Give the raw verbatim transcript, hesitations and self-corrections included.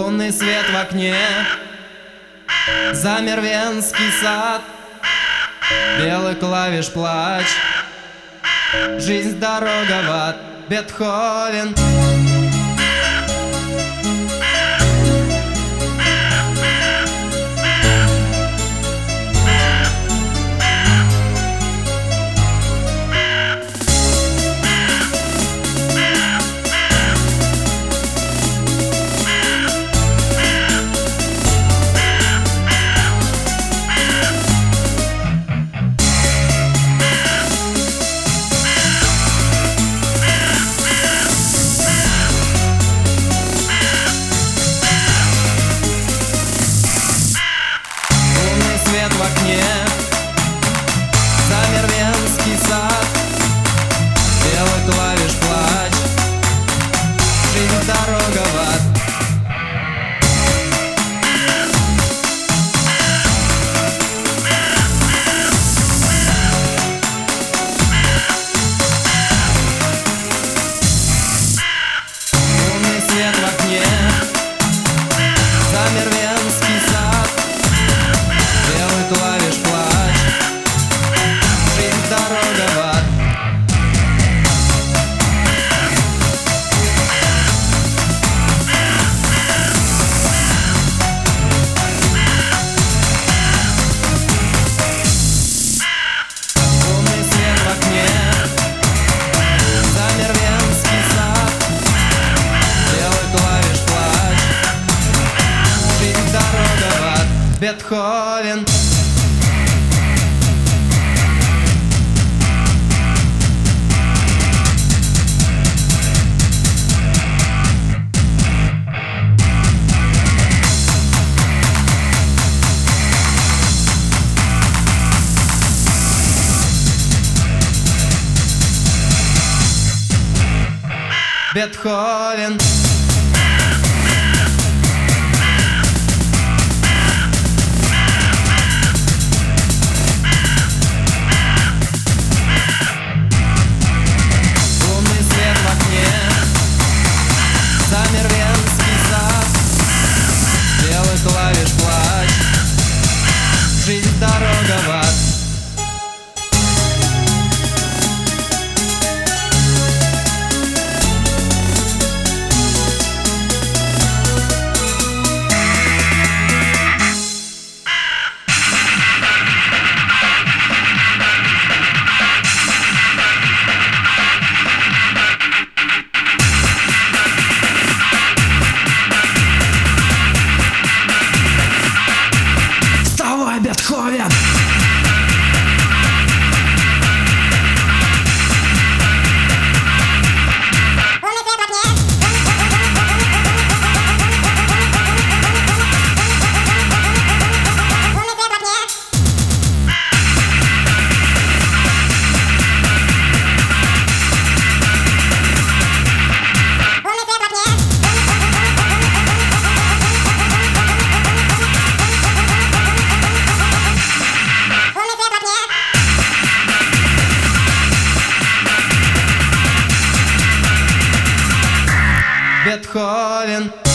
Лунный свет в окне, замер Венский сад, белый клавиш плач, жизнь дорога в ад, Бетховен. В окне замер Венский сад, белый клавиш плач, жизнь дорога в ад. Лунный свет в окне, замер Венский сад, клавиш плач, жизнь дорога в ад. Лунный свет в окне, замер Венский сад, белый клавиш плач, жизнь дорога в ад. Бетховен. Бетховен. Лунный свет в окне, замер Венский сад, белый клавиш плач, жизнь дорога в ад. Бетховен! Бетховен.